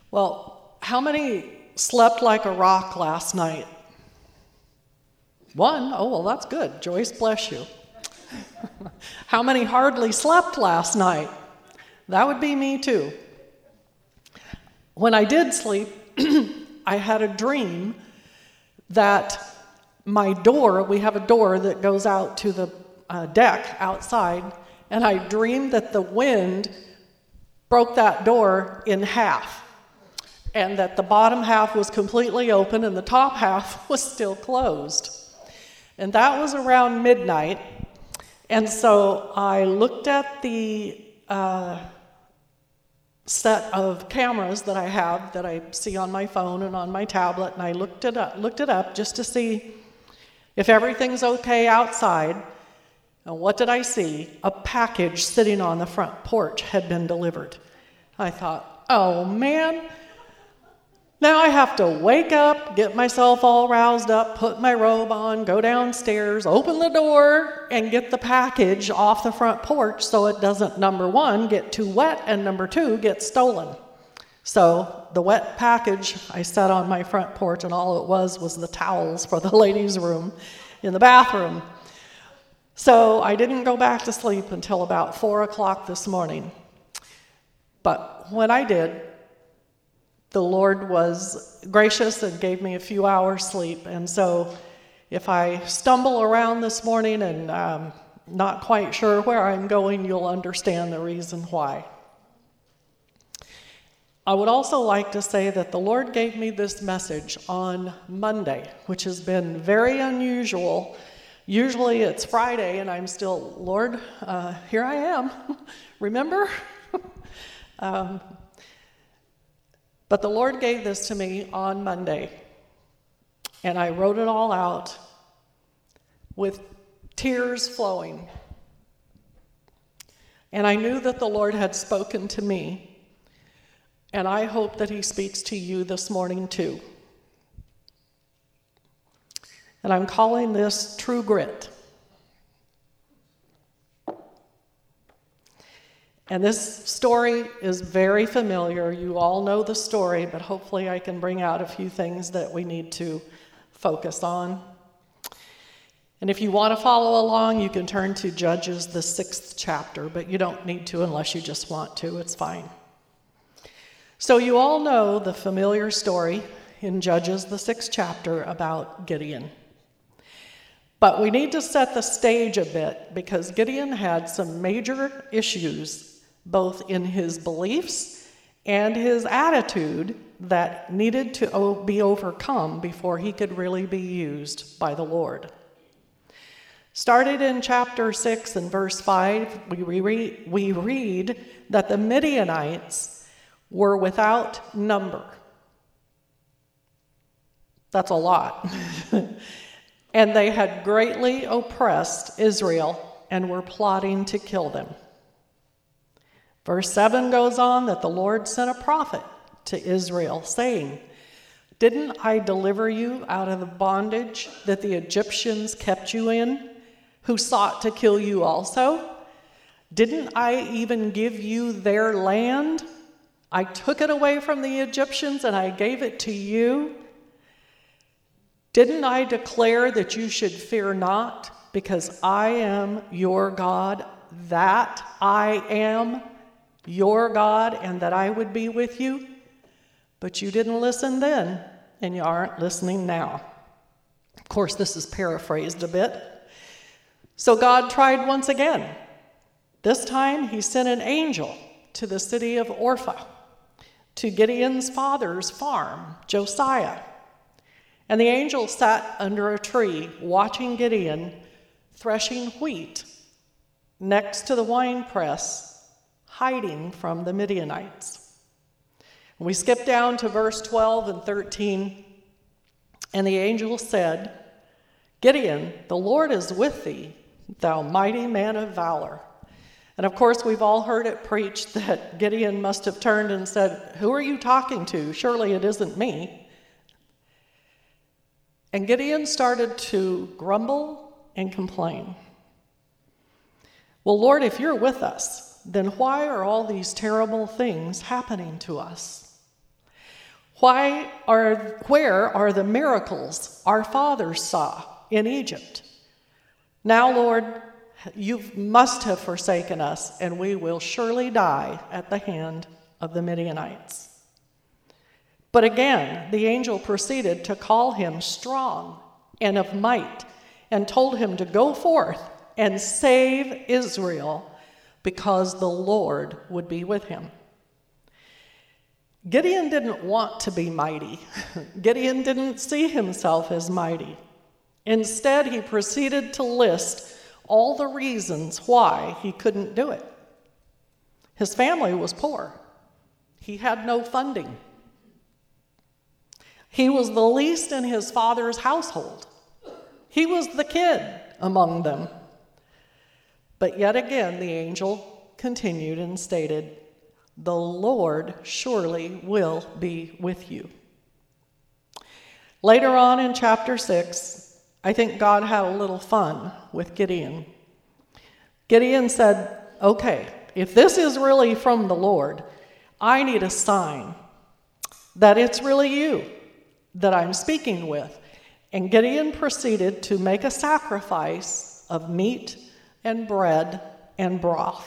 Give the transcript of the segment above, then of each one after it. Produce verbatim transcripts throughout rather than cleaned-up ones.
Well, how many slept like a rock last night? One? Oh, well, that's good. Joyce, bless you. How many hardly slept last night? That would be me too. When I did sleep, I had a dream that my door, we have a door that goes out to the uh, deck outside, and I dreamed that the wind broke that door in half, and that the bottom half was completely open and the top half was still closed. And that was around midnight, and so I looked at the uh, set of cameras that I have that I see on my phone and on my tablet, and I looked it up, looked it up just to see if everything's okay outside. And what did I see? A package sitting on the front porch had been delivered. I thought, oh man, now I have to wake up, get myself all roused up, put my robe on, go downstairs, open the door, and get the package off the front porch so it doesn't, number one, get too wet, and number two, get stolen. So the wet package I set on my front porch, and all it was was the towels for the ladies' room in the bathroom. So I didn't go back to sleep until about four o'clock this morning. But when I did, the Lord was gracious and gave me a few hours sleep. And so if I stumble around this morning and um, not quite sure where I'm going, you'll understand the reason why. I would also like to say that the Lord gave me this message on Monday, which has been very unusual. Usually it's Friday and I'm still, Lord, uh, here I am. Remember? um, But the Lord gave this to me on Monday, and I wrote it all out with tears flowing. And I knew that the Lord had spoken to me, and I hope that he speaks to you this morning too. And I'm calling this True Grit. And this story is very familiar. You all know the story, but hopefully I can bring out a few things that we need to focus on. And if you want to follow along, you can turn to Judges, the sixth chapter, but you don't need to unless you just want to. It's fine. So you all know the familiar story in Judges, the sixth chapter, about Gideon. But we need to set the stage a bit because Gideon had some major issues both in his beliefs and his attitude that needed to be overcome before he could really be used by the Lord. Started in chapter six and verse five, we read, we read that the Midianites were without number. That's a lot. And they had greatly oppressed Israel and were plotting to kill them. Verse seven goes on that the Lord sent a prophet to Israel, saying, "Didn't I deliver you out of the bondage that the Egyptians kept you in, who sought to kill you also? Didn't I even give you their land? I took it away from the Egyptians and I gave it to you. Didn't I declare that you should fear not, because I am your God, that I am your God, and that I would be with you? But you didn't listen then, and you aren't listening now." Of course, this is paraphrased a bit. So God tried once again. This time he sent an angel to the city of Orpha, to Gideon's father's farm, Josiah. And the angel sat under a tree, watching Gideon threshing wheat next to the winepress, hiding from the Midianites. We skip down to verse twelve and thirteen, and the angel said, "Gideon, the Lord is with thee, thou mighty man of valor." And of course, we've all heard it preached that Gideon must have turned and said, "Who are you talking to? Surely it isn't me." And Gideon started to grumble and complain. "Well, Lord, if you're with us, then why are all these terrible things happening to us? Why are, where are the miracles our fathers saw in Egypt? Now, Lord, you must have forsaken us, and we will surely die at the hand of the Midianites. But again, the angel proceeded to call him strong and of might, and told him to go forth and save Israel, because the Lord would be with him. Gideon didn't want to be mighty. Gideon didn't see himself as mighty. Instead, he proceeded to list all the reasons why he couldn't do it. His family was poor. He had no funding. He was the least in his father's household. He was the kid among them. But yet again, the angel continued and stated, "The Lord surely will be with you." Later on in chapter six, I think God had a little fun with Gideon. Gideon said, "Okay, if this is really from the Lord, I need a sign that it's really you that I'm speaking with." And Gideon proceeded to make a sacrifice of meat and bread and broth.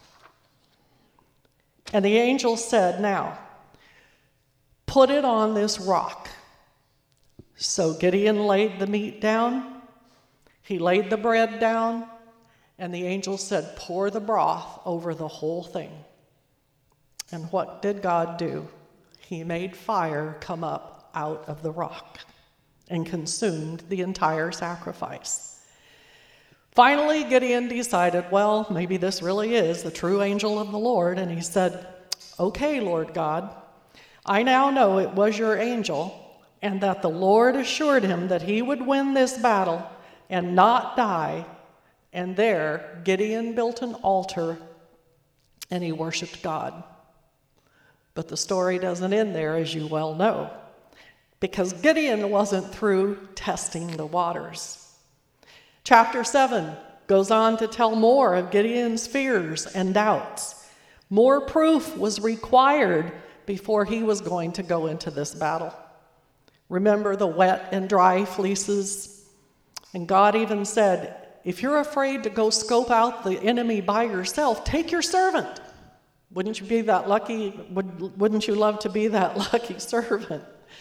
And the angel said, "Now, put it on this rock." So Gideon laid the meat down, he laid the bread down, and the angel said, "Pour the broth over the whole thing." And what did God do? He made fire come up out of the rock and consumed the entire sacrifice. Finally, Gideon decided, well, maybe this really is the true angel of the Lord, and he said, "Okay, Lord God, I now know it was your angel, and that the Lord assured him that he would win this battle and not die." And there, Gideon built an altar, and he worshiped God. But the story doesn't end there, as you well know, because Gideon wasn't through testing the waters. Chapter seven goes on to tell more of Gideon's fears and doubts. More proof was required before he was going to go into this battle. Remember the wet and dry fleeces? And God even said, if you're afraid to go scope out the enemy by yourself, take your servant. Wouldn't you be that lucky? Would, wouldn't you love to be that lucky servant?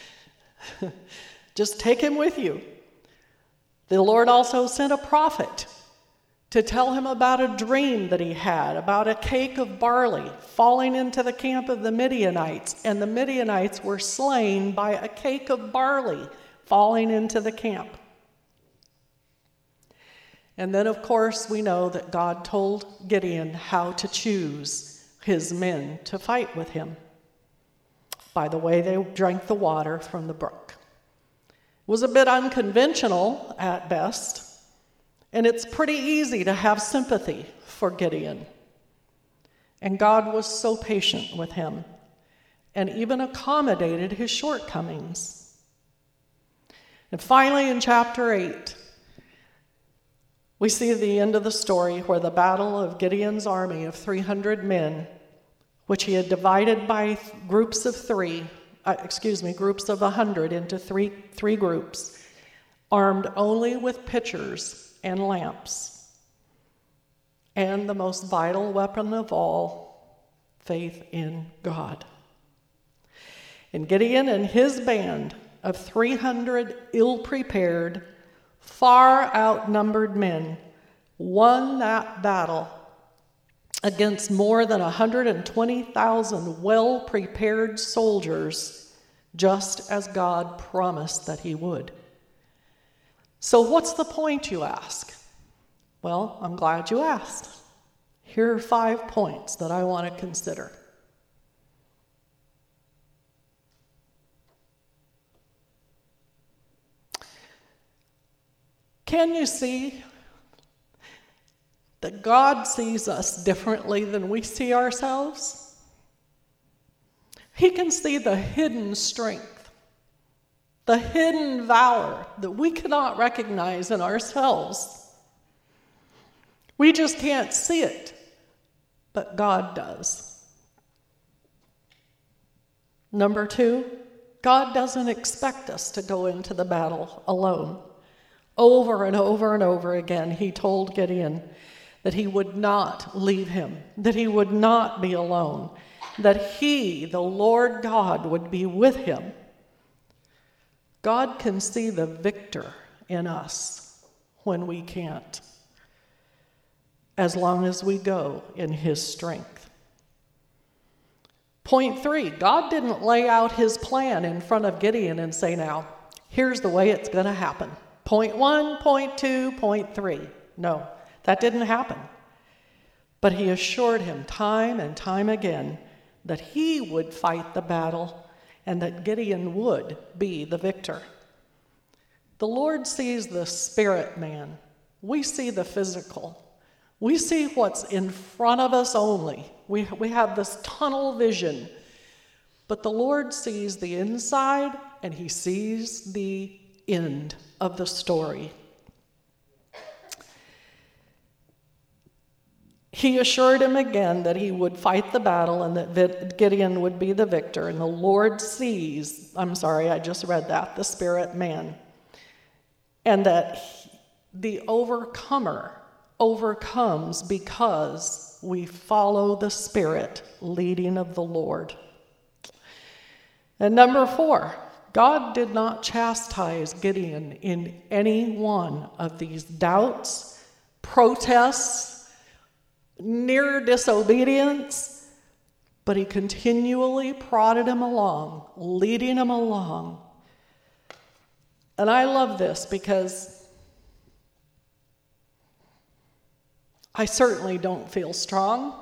Just take him with you. The Lord also sent a prophet to tell him about a dream that he had, about a cake of barley falling into the camp of the Midianites, and the Midianites were slain by a cake of barley falling into the camp. And then, of course, we know that God told Gideon how to choose his men to fight with him by the way they drank the water from the brook. It was a bit unconventional at best, and it's pretty easy to have sympathy for Gideon. And God was so patient with him and even accommodated his shortcomings. And finally, in chapter eight, we see the end of the story where the battle of Gideon's army of three hundred men, which he had divided by groups of three, uh, excuse me, groups of one hundred into three, three groups, armed only with pitchers and lamps, and the most vital weapon of all, faith in God. And Gideon and his band of three hundred ill-prepared, far outnumbered men won that battle against more than one hundred twenty thousand well-prepared soldiers, just as God promised that he would. So what's the point, you ask? Well, I'm glad you asked. Here are five points that I want to consider. Can you see that God sees us differently than we see ourselves? He can see the hidden strength, the hidden valor that we cannot recognize in ourselves. We just can't see it, but God does. Number two, God doesn't expect us to go into the battle alone. Over and over and over again, he told Gideon that he would not leave him, that he would not be alone, that he, the Lord God, would be with him. God can see the victor in us when we can't, as long as we go in his strength. Point three, God didn't lay out his plan in front of Gideon and say, now, here's the way it's going to happen. Point one, point two, point three. No, that didn't happen. But he assured him time and time again that he would fight the battle and that Gideon would be the victor. The Lord sees the spirit man. We see the physical. We see what's in front of us only. We, we have this tunnel vision. But the Lord sees the inside and he sees the end of the story. He assured him again that he would fight the battle and that Gideon would be the victor. And the Lord sees, I'm sorry, I just read that, the spirit man. And that he, the overcomer overcomes because we follow the spirit leading of the Lord. And number four, God did not chastise Gideon in any one of these doubts, protests, near disobedience, but he continually prodded him along, leading him along. And I love this because I certainly don't feel strong.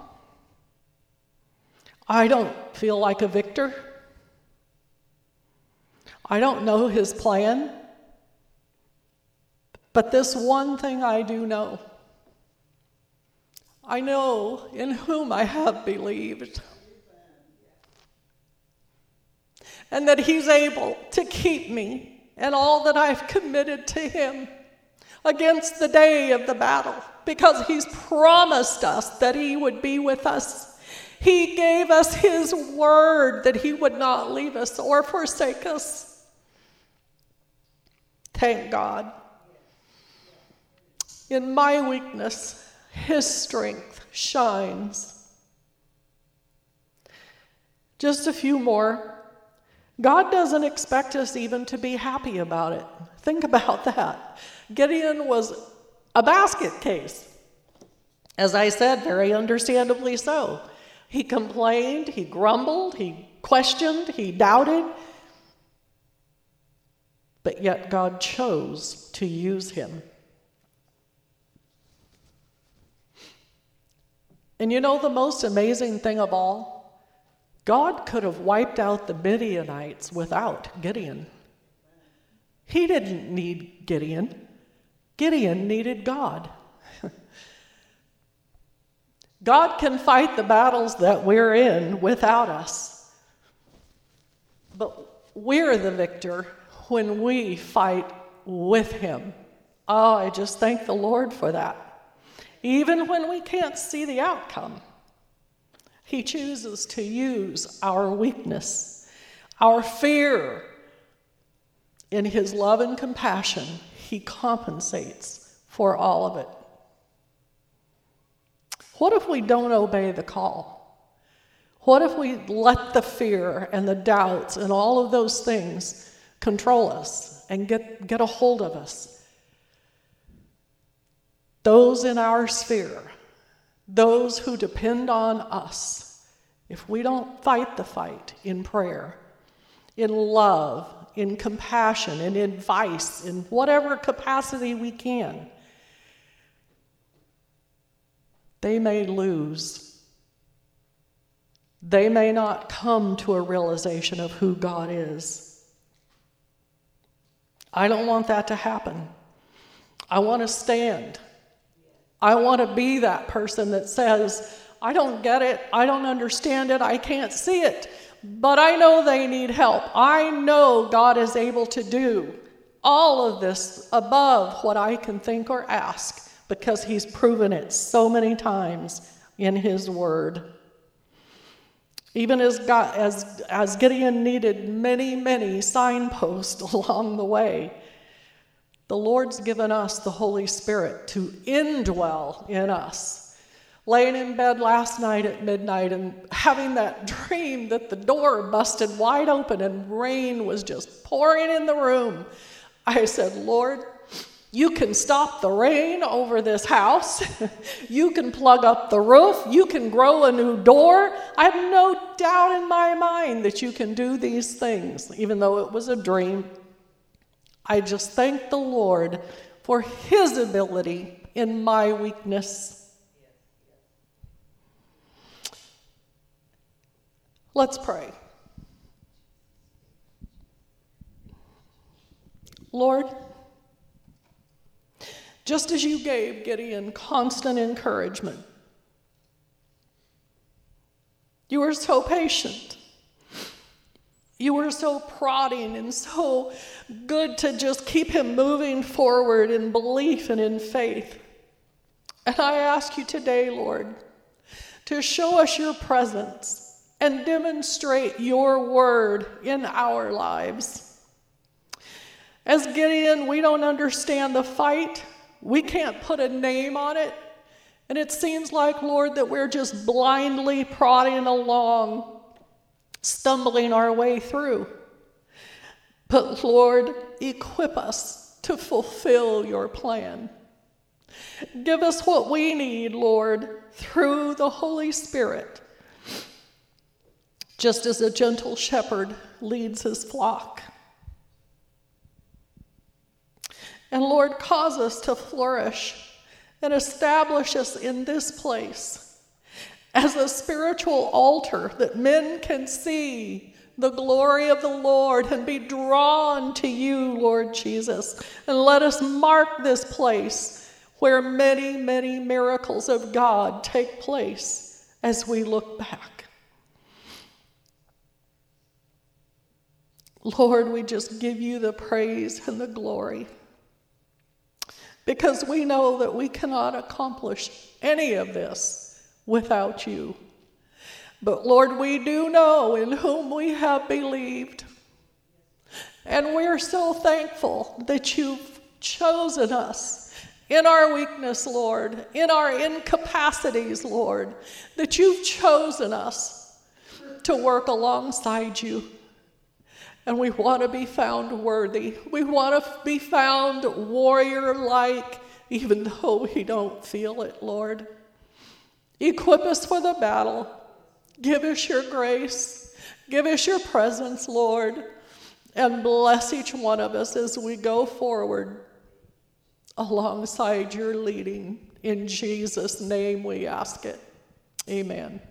I don't feel like a victor. I don't know his plan. But this one thing I do know. I know in whom I have believed. And that he's able to keep me and all that I've committed to him against the day of the battle, because he's promised us that he would be with us. He gave us his word that he would not leave us or forsake us. Thank God. In my weakness, his strength shines. Just a few more. God doesn't expect us even to be happy about it. Think about that. Gideon was a basket case. As I said, very understandably so. He complained, he grumbled, he questioned, he doubted. But yet God chose to use him. And you know the most amazing thing of all? God could have wiped out the Midianites without Gideon. He didn't need Gideon. Gideon needed God. God can fight the battles that we're in without us. But we're the victor when we fight with him. Oh, I just thank the Lord for that. Even when we can't see the outcome, he chooses to use our weakness, our fear. In his love and compassion, he compensates for all of it. What if we don't obey the call? What if we let the fear and the doubts and all of those things control us and get, get a hold of us? Those in our sphere, those who depend on us, if we don't fight the fight in prayer, in love, in compassion, in advice, in whatever capacity we can, they may lose. They may not come to a realization of who God is. I don't want that to happen. I want to stand. I want to be that person that says, I don't get it, I don't understand it, I can't see it, but I know they need help. I know God is able to do all of this above what I can think or ask, because he's proven it so many times in his word. Even as, God, as, as Gideon needed many, many signposts along the way, the Lord's given us the Holy Spirit to indwell in us. Laying in bed last night at midnight and having that dream that the door busted wide open and rain was just pouring in the room, I said, Lord, you can stop the rain over this house. You can plug up the roof. You can grow a new door. I have no doubt in my mind that you can do these things, even though it was a dream. I just thank the Lord for his ability in my weakness. Let's pray. Lord, just as you gave Gideon constant encouragement, you were so patient. You were so prodding and so good to just keep him moving forward in belief and in faith. And I ask you today, Lord, to show us your presence and demonstrate your word in our lives. As Gideon, we don't understand the fight. We can't put a name on it. And it seems like, Lord, that we're just blindly prodding along, stumbling our way through. But Lord, equip us to fulfill your plan. Give us what we need, Lord, through the Holy Spirit, just as a gentle shepherd leads his flock. And Lord, cause us to flourish and establish us in this place as a spiritual altar that men can see the glory of the Lord and be drawn to you, Lord Jesus. And let us mark this place where many, many miracles of God take place as we look back. Lord, we just give you the praise and the glory, because we know that we cannot accomplish any of this without you. But Lord, we do know in whom we have believed. And we're so thankful that you've chosen us in our weakness, Lord, in our incapacities, Lord, that you've chosen us to work alongside you. And we want to be found worthy. We want to be found warrior-like, even though we don't feel it, Lord. Equip us for the battle. Give us your grace. Give us your presence, Lord. And bless each one of us as we go forward alongside your leading. In Jesus' name we ask it. Amen.